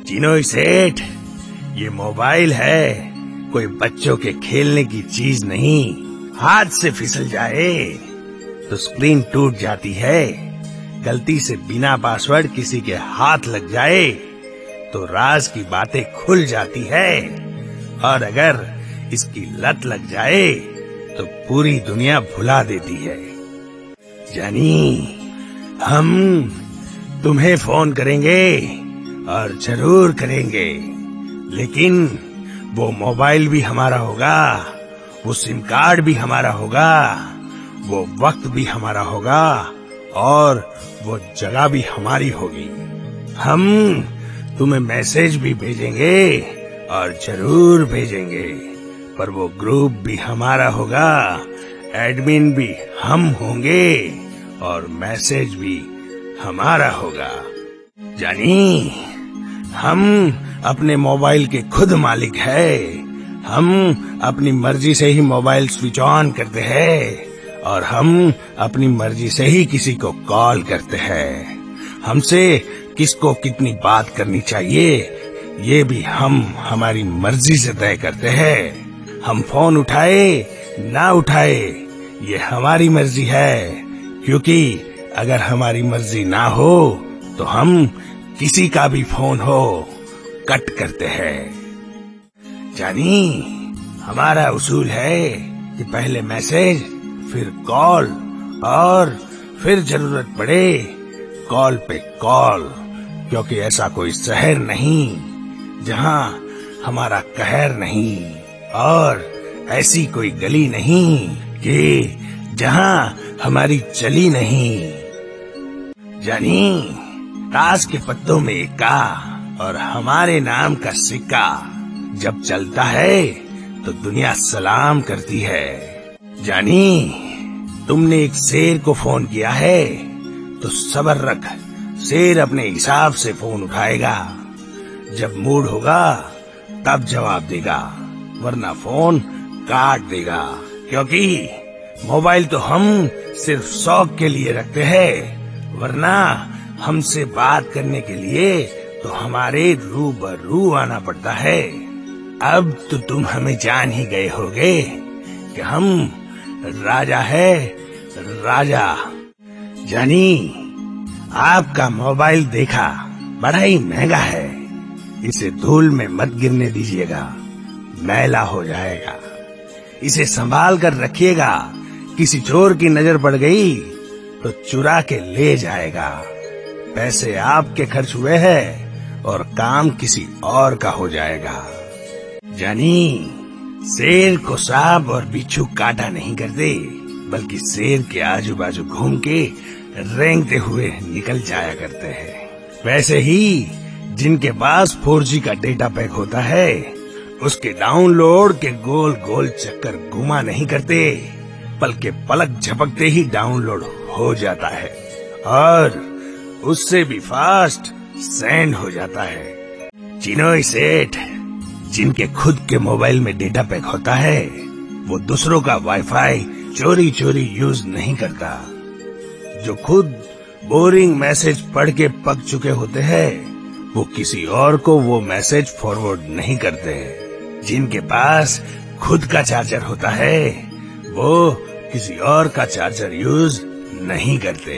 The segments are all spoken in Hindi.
चिनोई सेठ, ये मोबाइल है, कोई बच्चों के खेलने की चीज नहीं। हाथ से फिसल जाए तो स्क्रीन टूट जाती है। गलती से बिना पासवर्ड किसी के हाथ लग जाए तो राज की बातें खुल जाती है। और अगर इसकी लत लग जाए तो पूरी दुनिया भुला देती है। जानी, हम तुम्हें फोन करेंगे और जरूर करेंगे, लेकिन वो मोबाइल भी हमारा होगा, वो सिम कार्ड भी हमारा होगा, वो वक्त भी हमारा होगा और वो जगह भी हमारी होगी। हम तुम्हें मैसेज भी भेजेंगे और जरूर भेजेंगे, पर वो ग्रुप भी हमारा होगा, एडमिन भी हम होंगे और मैसेज भी हमारा होगा। जानी, हम अपने मोबाइल के खुद मालिक है। हम अपनी मर्जी से ही मोबाइल स्विच ऑन करते हैं और हम अपनी मर्जी से ही किसी को कॉल करते हैं। हमसे किसको कितनी बात करनी चाहिए ये भी हम हमारी मर्जी से तय करते हैं। हम फोन उठाए ना उठाए ये हमारी मर्जी है, क्योंकि अगर हमारी मर्जी ना हो तो हम किसी का भी फोन हो कट करते हैं। जानी, हमारा उसूल है कि पहले मैसेज, फिर कॉल और फिर जरूरत पड़े कॉल पे कॉल, क्योंकि ऐसा कोई शहर नहीं जहां हमारा कहर नहीं और ऐसी कोई गली नहीं कि जहां हमारी चली नहीं। जानी, ताश के पत्तों में इक्का और हमारे नाम का सिक्का जब चलता है तो दुनिया सलाम करती है। जानी, तुमने एक शेर को फोन किया है तो सब्र रख, शेर अपने हिसाब से फोन उठाएगा। जब मूड होगा तब जवाब देगा, वरना फोन काट देगा। क्योंकि मोबाइल तो हम सिर्फ शौक के लिए रखते हैं, वरना हमसे बात करने के लिए तो हमारे रूबरू आना पड़ता है। अब तो तुम हमें जान ही गए होगे कि हम राजा है, राजा। जानी, आपका मोबाइल देखा बड़ा ही महंगा है, इसे धूल में मत गिरने दीजिएगा, मैला हो जाएगा। इसे संभाल कर रखिएगा, किसी चोर की नजर पड़ गई तो चुरा के ले जाएगा। पैसे आपके खर्च हुए हैं और काम किसी और का हो जाएगा। जानी, शेर को सांप और बिच्छू काटा नहीं करते, बल्कि शेर के आजू बाजू घूम के रेंगते हुए निकल जाया करते हैं। वैसे ही जिनके पास 4G का डेटा पैक होता है, उसके डाउनलोड के गोल गोल चक्कर घुमा नहीं करते, बल्कि पलक झपकते ही डाउनलोड हो जाता है और उससे भी फास्ट सेंड हो जाता है। चिनोई सेठ, जिनके खुद के मोबाइल में डेटा पैक होता है, वो दूसरों का वाईफाई चोरी चोरी यूज नहीं करता। जो खुद बोरिंग मैसेज पढ़ के पक चुके होते हैं, वो किसी और को वो मैसेज फॉरवर्ड नहीं करते। जिनके पास खुद का चार्जर होता है, वो किसी और का चार्जर यूज नहीं करते।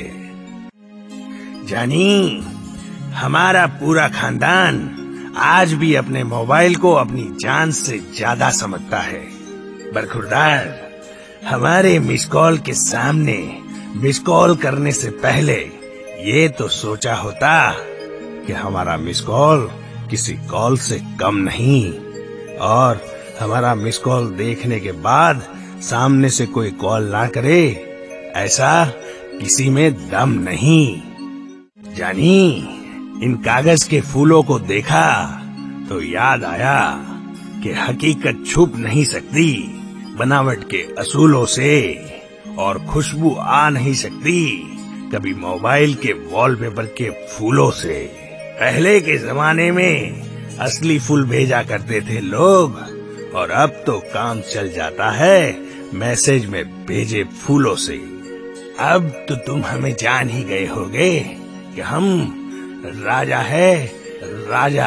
जानी, हमारा पूरा खानदान आज भी अपने मोबाइल को अपनी जान से ज्यादा समझता है। बरखुरदार, हमारे मिस कॉल के सामने मिस कॉल करने से पहले ये तो सोचा होता कि हमारा मिस कॉल किसी कॉल से कम नहीं, और हमारा मिस कॉल देखने के बाद सामने से कोई कॉल ना करे, ऐसा किसी में दम नहीं। जानी, इन कागज के फूलों को देखा तो याद आया कि हकीकत छुप नहीं सकती बनावट के असूलों से, और खुशबू आ नहीं सकती कभी मोबाइल के वॉलपेपर के फूलों से। पहले के जमाने में असली फूल भेजा करते थे लोग, और अब तो काम चल जाता है मैसेज में भेजे फूलों से। अब तो तुम हमें जान ही गए होगे कि हम राजा है, राजा।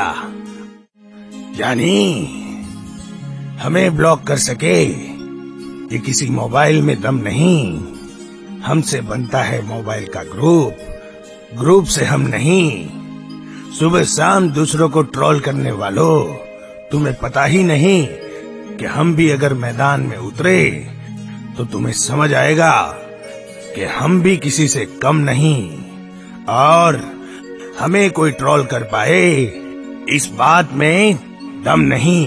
यानी हमें ब्लॉक कर सके ये किसी मोबाइल में दम नहीं, हमसे बनता है मोबाइल का ग्रुप से हम नहीं। सुबह शाम दूसरों को ट्रोल करने वालों, तुम्हें पता ही नहीं कि हम भी अगर मैदान में उतरे तो तुम्हें समझ आएगा कि हम भी किसी से कम नहीं, और हमें कोई ट्रोल कर पाए इस बात में दम नहीं।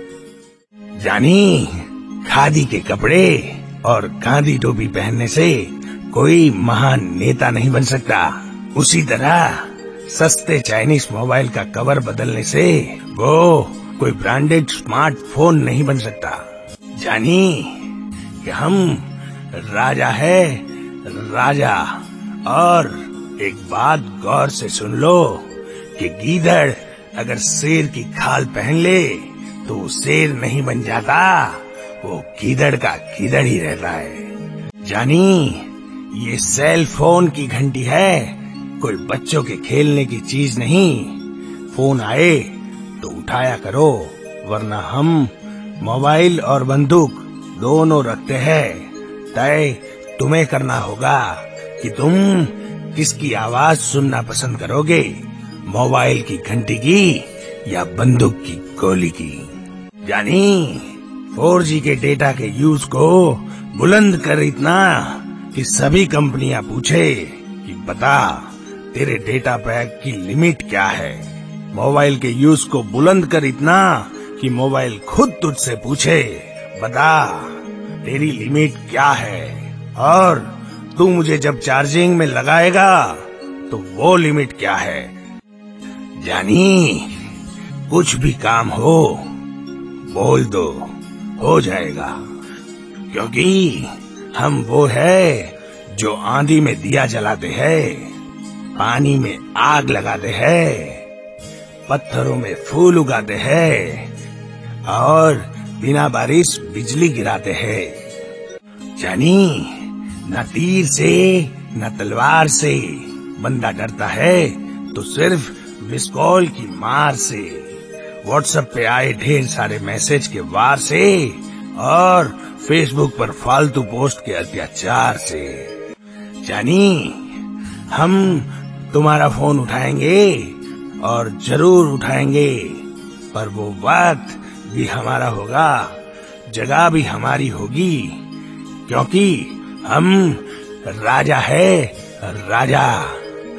यानी खादी के कपड़े और गांधी टोपी पहनने से कोई महान नेता नहीं बन सकता, उसी तरह सस्ते चाइनीज मोबाइल का कवर बदलने से वो कोई ब्रांडेड स्मार्टफोन नहीं बन सकता। जानी कि हम राजा है, राजा। और एक बात गौर से सुन लो कि गीदड़ अगर शेर की खाल पहन ले तो वो शेर नहीं बन जाता, वो गीदड़ का गीदड़ ही रहता है। जानी ये सेल फोन की घंटी है, कोई बच्चों के खेलने की चीज नहीं। फोन आए तो उठाया करो, वरना हम मोबाइल और बंदूक दोनों रखते हैं। तय तुम्हें करना होगा कि तुम किसकी आवाज सुनना पसंद करोगे, मोबाइल की घंटी की या बंदूक की गोली की। यानी 4G के डेटा के यूज को बुलंद कर इतना कि सभी कंपनियां पूछे कि बता तेरे डेटा पैक की लिमिट क्या है। मोबाइल के यूज को बुलंद कर इतना कि मोबाइल खुद तुझसे पूछे बता तेरी लिमिट क्या है, और तू मुझे जब चार्जिंग में लगाएगा तो वो लिमिट क्या है। यानी कुछ भी काम हो बोल दो, हो जाएगा, क्योंकि हम वो है जो आंधी में दिया जलाते हैं, पानी में आग लगाते हैं, पत्थरों में फूल उगाते हैं और बिना बारिश बिजली गिराते हैं। यानी न तीर से न तलवार से बंदा डरता है तो सिर्फ मिस कॉल की मार से, व्हाट्सएप पे आए ढेर सारे मैसेज के वार से और फेसबुक पर फालतू पोस्ट के अत्याचार से। यानी हम तुम्हारा फोन उठाएंगे और जरूर उठाएंगे, पर वो वक्त भी हमारा होगा, जगह भी हमारी होगी, क्योंकि हम राजा है, राजा।